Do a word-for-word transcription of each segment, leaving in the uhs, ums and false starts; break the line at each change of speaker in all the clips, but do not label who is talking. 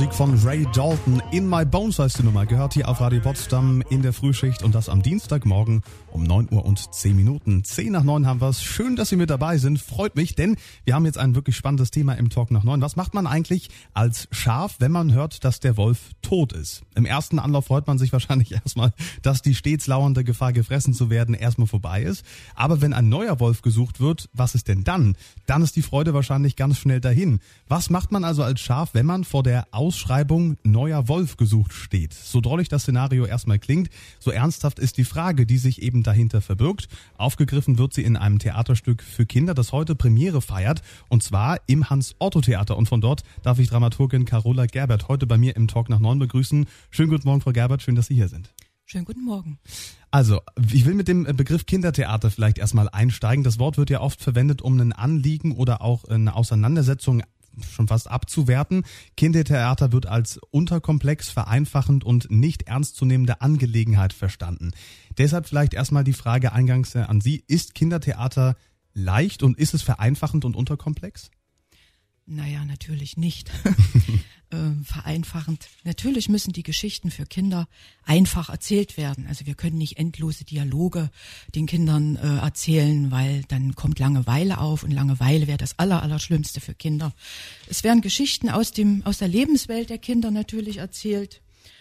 Musik von Ray Dalton. In My Bones heißt die Nummer. Gehört hier auf Radio Potsdam in der Frühschicht und das am Dienstagmorgen um neun Uhr und zehn Minuten. zehn nach neun haben wir's. Schön, dass Sie mit dabei sind. Freut mich, denn wir haben jetzt ein wirklich spannendes Thema im Talk nach neun. Was macht man eigentlich als Schaf, wenn man hört, dass der Wolf tot ist? Im ersten Anlauf freut man sich wahrscheinlich erstmal, dass die stets lauernde Gefahr, gefressen zu werden, erstmal vorbei ist. Aber wenn ein neuer Wolf gesucht wird, was ist denn dann? Dann ist die Freude wahrscheinlich ganz schnell dahin. Was macht man also als Schaf, wenn man vor der Ausschreibung neuer Wolf gesucht steht? So drollig das Szenario erstmal klingt, so ernsthaft ist die Frage, die sich eben dahinter verbirgt. Aufgegriffen wird sie in einem Theaterstück für Kinder, das heute Premiere feiert, und zwar im Hans-Otto-Theater. Und von dort darf ich Dramaturgin Carola Gerbert heute bei mir im Talk nach neun begrüßen. Schönen guten Morgen, Frau Gerbert, schön, dass Sie hier sind.
Schönen guten Morgen.
Also, ich will mit dem Begriff Kindertheater vielleicht erstmal einsteigen. Das Wort wird ja oft verwendet, um ein Anliegen oder auch eine Auseinandersetzung schon fast abzuwerten. Kindertheater wird als unterkomplex, vereinfachend und nicht ernstzunehmende Angelegenheit verstanden. Deshalb vielleicht erstmal die Frage eingangs an Sie. Ist Kindertheater leicht und ist es vereinfachend und unterkomplex?
Naja, natürlich nicht. äh, vereinfachend. Natürlich müssen die Geschichten für Kinder einfach erzählt werden. Also wir können nicht endlose Dialoge den Kindern äh, erzählen, weil dann kommt Langeweile auf und Langeweile wäre das Aller, Allerschlimmste für Kinder. Es werden Geschichten aus dem aus der Lebenswelt der Kinder natürlich erzählt.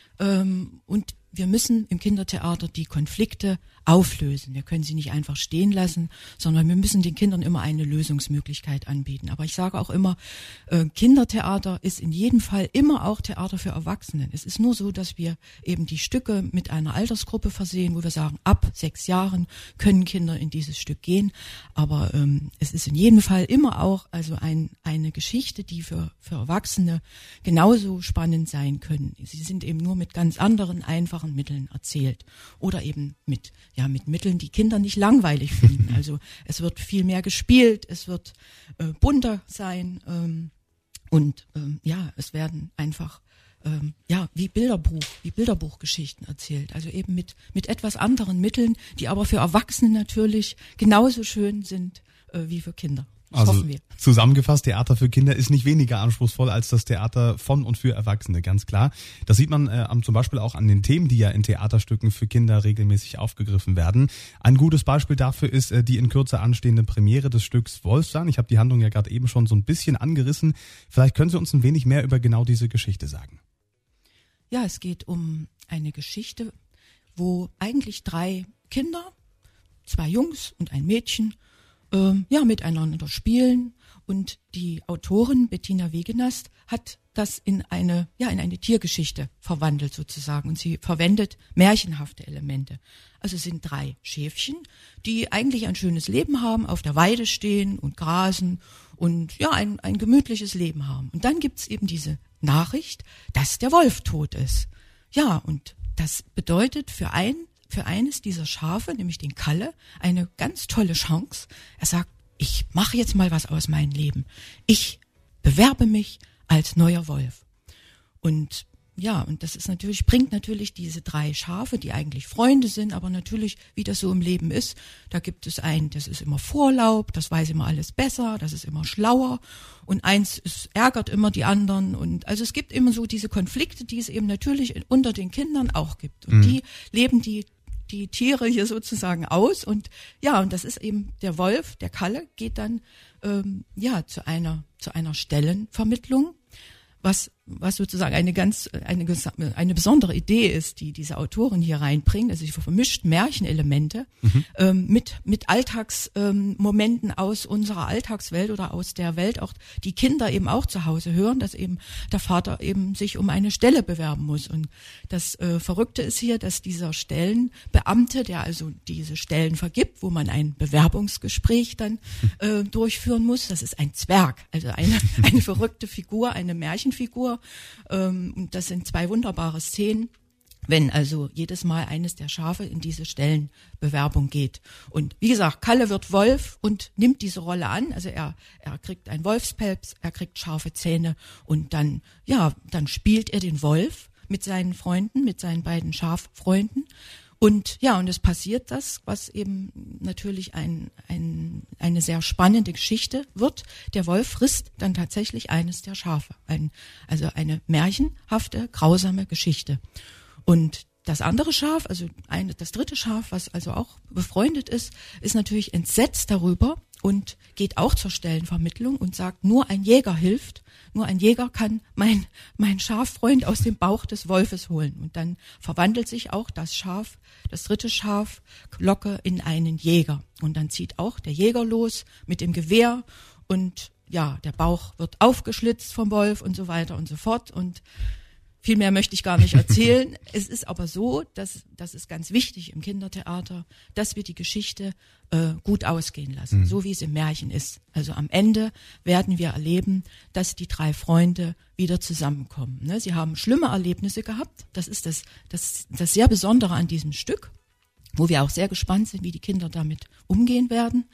Ähm, und wir müssen im Kindertheater die Konflikte auflösen. Wir können sie nicht einfach stehen lassen, sondern wir müssen den Kindern immer eine Lösungsmöglichkeit anbieten. Aber ich sage auch immer, äh, Kindertheater ist in jedem Fall immer auch Theater für Erwachsene. Es ist nur so, dass wir eben die Stücke mit einer Altersgruppe versehen, wo wir sagen, ab sechs Jahren können Kinder in dieses Stück gehen. Aber ähm, es ist in jedem Fall immer auch also ein, eine Geschichte, die für, für Erwachsene genauso spannend sein können. Sie sind eben nur mit ganz anderen, einfachen Mitteln erzählt. Oder eben mit ja mit Mitteln, die Kinder nicht langweilig finden. Also es wird viel mehr gespielt, es wird äh, bunter sein ähm, und ähm, ja, es werden einfach ähm, ja wie Bilderbuch, wie Bilderbuchgeschichten erzählt. Also eben mit mit etwas anderen Mitteln, die aber für Erwachsene natürlich genauso schön sind äh, wie für Kinder. Das
also
hoffen wir.
Zusammengefasst, Theater für Kinder ist nicht weniger anspruchsvoll als das Theater von und für Erwachsene, ganz klar. Das sieht man äh, zum Beispiel auch an den Themen, die ja in Theaterstücken für Kinder regelmäßig aufgegriffen werden. Ein gutes Beispiel dafür ist äh, die in Kürze anstehende Premiere des Stücks Wolfsang. Ich habe die Handlung ja gerade eben schon so ein bisschen angerissen. Vielleicht können Sie uns ein wenig mehr über genau diese Geschichte sagen.
Ja, es geht um eine Geschichte, wo eigentlich drei Kinder, zwei Jungs und ein Mädchen, ja, miteinander spielen, und die Autorin Bettina Wegenast hat das in eine, ja, in eine Tiergeschichte verwandelt sozusagen, und sie verwendet märchenhafte Elemente. Also es sind drei Schäfchen, die eigentlich ein schönes Leben haben, auf der Weide stehen und grasen und ja, ein, ein gemütliches Leben haben. Und dann gibt's eben diese Nachricht, dass der Wolf tot ist. Ja, und das bedeutet für ein für eines dieser Schafe, nämlich den Kalle, eine ganz tolle Chance. Er sagt, ich mache jetzt mal was aus meinem Leben. Ich bewerbe mich als neuer Wolf. Und ja, und das ist natürlich, bringt natürlich diese drei Schafe, die eigentlich Freunde sind, aber natürlich, wie das so im Leben ist, da gibt es einen, das ist immer Vorlaub, das weiß immer alles besser, das ist immer schlauer, und eins ist, ärgert immer die anderen, und also es gibt immer so diese Konflikte, die es eben natürlich unter den Kindern auch gibt, und mhm. die leben die die Tiere hier sozusagen aus, und ja, und das ist eben der Wolf, der Kalle, geht dann ähm, ja zu einer zu einer Stellenvermittlung, was was sozusagen eine ganz eine eine besondere Idee ist, die diese Autorin hier reinbringt. Also sie vermischt Märchenelemente mhm. ähm, mit mit Alltagsmomenten ähm, aus unserer Alltagswelt oder aus der Welt, auch die Kinder eben auch zu Hause hören, dass eben der Vater eben sich um eine Stelle bewerben muss. Und das äh, Verrückte ist hier, dass dieser Stellenbeamte, der also diese Stellen vergibt, wo man ein Bewerbungsgespräch dann äh, durchführen muss, das ist ein Zwerg, also eine eine verrückte Figur, eine Märchenfigur. Ähm, und das sind zwei wunderbare Szenen, wenn also jedes Mal eines der Schafe in diese Stellenbewerbung geht. Und wie gesagt, Kalle wird Wolf und nimmt diese Rolle an. Also er er kriegt ein Wolfspelz, er kriegt scharfe Zähne, und dann ja, dann spielt er den Wolf mit seinen Freunden, mit seinen beiden Schaffreunden. Und ja, und es passiert das, was eben natürlich ein, ein, eine sehr spannende Geschichte wird. Der Wolf frisst dann tatsächlich eines der Schafe. Ein, also eine märchenhafte, grausame Geschichte. Und das andere Schaf, also ein, das dritte Schaf, was also auch befreundet ist, ist natürlich entsetzt darüber und geht auch zur Stellenvermittlung und sagt, nur ein Jäger hilft, nur ein Jäger kann mein, mein Schaffreund aus dem Bauch des Wolfes holen. Und dann verwandelt sich auch das Schaf, das dritte Schaf, Glocke, in einen Jäger. Und dann zieht auch der Jäger los mit dem Gewehr und ja, der Bauch wird aufgeschlitzt vom Wolf und so weiter und so fort. Und viel mehr möchte ich gar nicht erzählen. Es ist aber so, dass das ist ganz wichtig im Kindertheater, dass wir die Geschichte äh, gut ausgehen lassen, mhm. so wie es im Märchen ist. Also am Ende werden wir erleben, dass die drei Freunde wieder zusammenkommen. Ne? Sie haben schlimme Erlebnisse gehabt. Das ist das, das, das sehr Besondere an diesem Stück, wo wir auch sehr gespannt sind, wie die Kinder damit umgehen werden.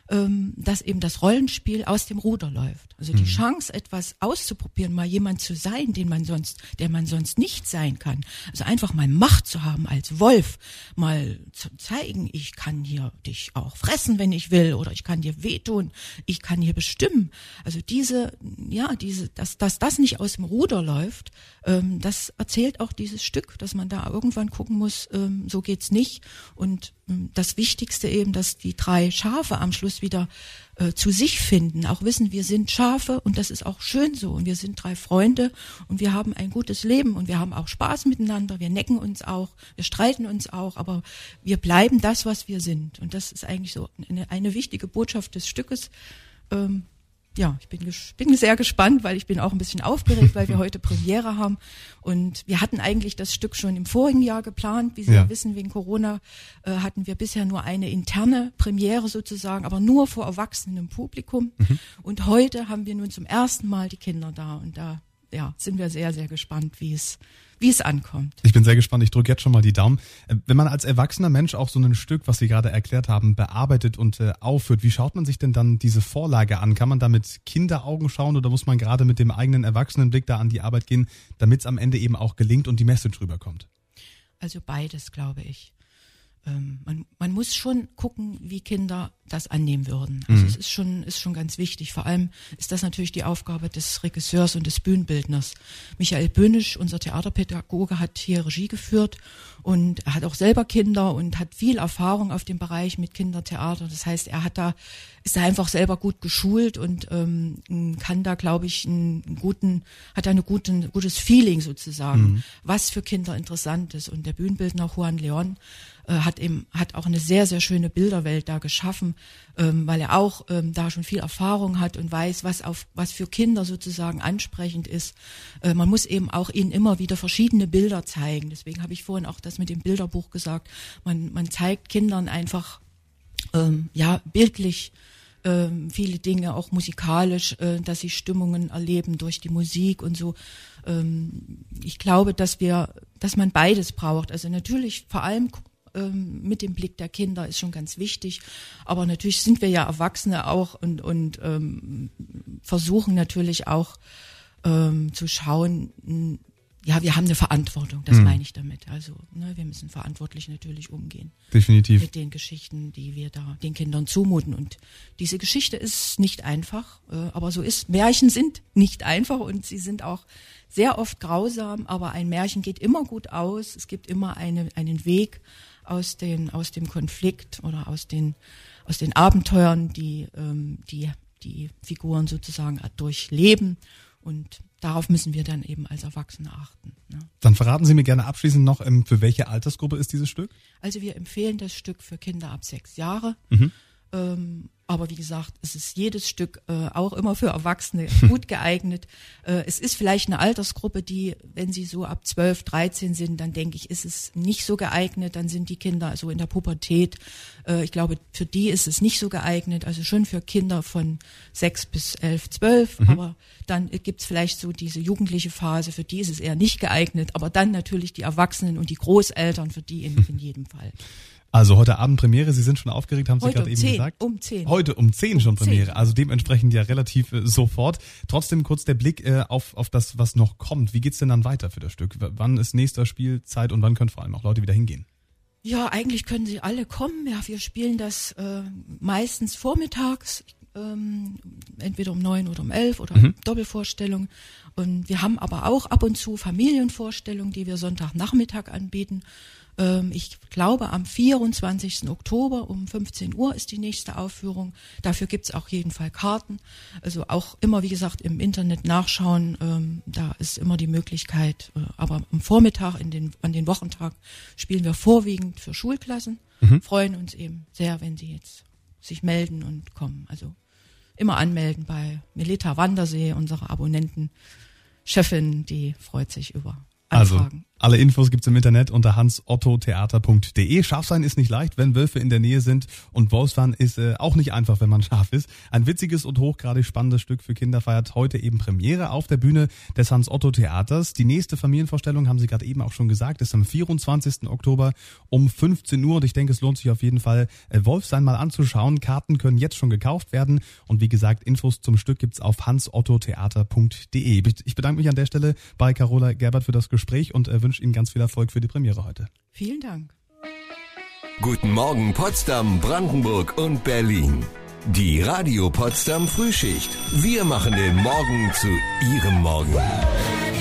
Dass eben das Rollenspiel aus dem Ruder läuft. Also die mhm. Chance, etwas auszuprobieren, mal jemand zu sein, den man sonst, der man sonst nicht sein kann. Also einfach mal Macht zu haben als Wolf, mal zu zeigen, ich kann hier dich auch fressen, wenn ich will, oder ich kann dir wehtun, ich kann hier bestimmen. Also diese, ja, diese, dass, dass das nicht aus dem Ruder läuft, ähm, das erzählt auch dieses Stück, dass man da irgendwann gucken muss, ähm, so geht's nicht. Und ähm, das Wichtigste eben, dass die drei Schafe am Schluss wieder äh, zu sich finden, auch wissen, wir sind Schafe und das ist auch schön so und wir sind drei Freunde und wir haben ein gutes Leben und wir haben auch Spaß miteinander, wir necken uns auch, wir streiten uns auch, aber wir bleiben das, was wir sind und das ist eigentlich so eine, eine wichtige Botschaft des Stückes. Ähm, Ja, ich bin, bin sehr gespannt, weil ich bin auch ein bisschen aufgeregt, weil wir heute Premiere haben. Und wir hatten eigentlich das Stück schon im vorigen Jahr geplant. Wie Sie ja, ja wissen, wegen Corona äh, hatten wir bisher nur eine interne Premiere sozusagen, aber nur vor erwachsenem Publikum. Mhm. Und heute haben wir nun zum ersten Mal die Kinder da. Und da ja, sind wir sehr, sehr gespannt, wie es wie es ankommt.
Ich bin sehr gespannt, ich drücke jetzt schon mal die Daumen. Wenn man als erwachsener Mensch auch so ein Stück, was Sie gerade erklärt haben, bearbeitet und äh, aufführt, wie schaut man sich denn dann diese Vorlage an? Kann man da mit Kinderaugen schauen oder muss man gerade mit dem eigenen Erwachsenenblick da an die Arbeit gehen, damit es am Ende eben auch gelingt und die Message rüberkommt?
Also beides, glaube ich. Ähm, man, man muss schon gucken, wie Kinder das annehmen würden. Also mhm. es ist schon, ist schon ganz wichtig. Vor allem ist das natürlich die Aufgabe des Regisseurs und des Bühnenbildners. Michael Bönisch, unser Theaterpädagoge, hat hier Regie geführt und er hat auch selber Kinder und hat viel Erfahrung auf dem Bereich mit Kindertheater. Das heißt, er hat da, ist da einfach selber gut geschult und ähm, kann da, glaube ich, einen guten, hat da eine guten, gutes Feeling sozusagen, mhm. was für Kinder interessant ist. Und der Bühnenbildner Juan Leon äh, hat eben, hat auch eine sehr, sehr schöne Bilderwelt da geschaffen, ähm, weil er auch ähm, da schon viel Erfahrung hat und weiß, was auf was für Kinder sozusagen ansprechend ist. Äh, man muss eben auch ihnen immer wieder verschiedene Bilder zeigen. Deswegen habe ich vorhin auch das mit dem Bilderbuch gesagt. Man man zeigt Kindern einfach ähm, ja bildlich ähm, viele Dinge, auch musikalisch, äh, dass sie Stimmungen erleben durch die Musik und so. Ähm, ich glaube, dass wir, dass man beides braucht. Also natürlich vor allem mit dem Blick der Kinder ist schon ganz wichtig, aber natürlich sind wir ja Erwachsene auch und und ähm, versuchen natürlich auch ähm, zu schauen, ja, wir haben eine Verantwortung, das mhm. meine ich damit. Also ne, wir müssen verantwortlich natürlich umgehen.
Definitiv.
Mit den Geschichten, die wir da den Kindern zumuten. Und diese Geschichte ist nicht einfach, äh, aber so ist, Märchen sind nicht einfach und sie sind auch sehr oft grausam, aber ein Märchen geht immer gut aus. Es gibt immer eine, einen Weg aus den aus dem Konflikt oder aus den aus den Abenteuern, die ähm, die die Figuren sozusagen durchleben und darauf müssen wir dann eben als Erwachsene achten. Ne?
Dann verraten Sie mir gerne abschließend noch, ähm, für welche Altersgruppe ist dieses Stück?
Also wir empfehlen das Stück für Kinder ab sechs Jahre.
Mhm.
Ähm, aber wie gesagt, es ist jedes Stück äh, auch immer für Erwachsene gut geeignet. Äh, es ist vielleicht eine Altersgruppe, die, wenn sie so ab zwölf, dreizehn sind, dann denke ich, ist es nicht so geeignet. Dann sind die Kinder also in der Pubertät. Äh, ich glaube, für die ist es nicht so geeignet. Also schon für Kinder von sechs bis elf, zwölf. Mhm. Aber dann gibt's vielleicht so diese jugendliche Phase, für die ist es eher nicht geeignet. Aber dann natürlich die Erwachsenen und die Großeltern, für die in, in jedem Fall.
Also heute Abend Premiere, Sie sind schon aufgeregt, haben Sie gerade
um
eben
zehn,
gesagt.
um zehn.
Heute um zehn schon
um
Premiere,
zehn.
Also dementsprechend ja relativ äh, sofort. Trotzdem kurz der Blick äh, auf auf das, was noch kommt. Wie geht's denn dann weiter für das Stück? W- wann ist nächster Spielzeit und wann können vor allem auch Leute wieder hingehen?
Ja, eigentlich können sie alle kommen. Ja, wir spielen das äh, meistens vormittags, ähm, entweder um neun oder um elf oder
Mhm.
Doppelvorstellung. Und wir haben aber auch ab und zu Familienvorstellungen, die wir Sonntagnachmittag anbieten. Ähm, ich glaube, am vierundzwanzigsten Oktober um fünfzehn Uhr ist die nächste Aufführung. Dafür gibt's auch jeden Fall Karten. Also auch immer, wie gesagt, im Internet nachschauen. Ähm, da ist immer die Möglichkeit. Äh, aber am Vormittag, in den, an den Wochentag, spielen wir vorwiegend für Schulklassen.
Mhm.
Freuen uns eben sehr, wenn sie jetzt sich melden und kommen. Also immer anmelden bei Melita Wandersee, unsere Abonnentenchefin, die freut sich über Anfragen.
Also, alle Infos gibt's im Internet unter hans otto theater punkt de. Scharf sein ist nicht leicht, wenn Wölfe in der Nähe sind, und Wolfsfahren ist äh, auch nicht einfach, wenn man scharf ist. Ein witziges und hochgradig spannendes Stück für Kinder feiert heute eben Premiere auf der Bühne des Hans-Otto-Theaters. Die nächste Familienvorstellung, haben Sie gerade eben auch schon gesagt, ist am vierundzwanzigsten Oktober um fünfzehn Uhr, und ich denke, es lohnt sich auf jeden Fall, äh, Wolfsfahren mal anzuschauen. Karten können jetzt schon gekauft werden, und wie gesagt, Infos zum Stück gibt's auf hans otto theater punkt de. Ich bedanke mich an der Stelle bei Carola Gerbert für das Gespräch und äh, wünsche Ihnen ganz viel Erfolg für die Premiere heute.
Vielen Dank.
Guten Morgen Potsdam, Brandenburg und Berlin. Die Radio Potsdam Frühschicht. Wir machen den Morgen zu Ihrem Morgen.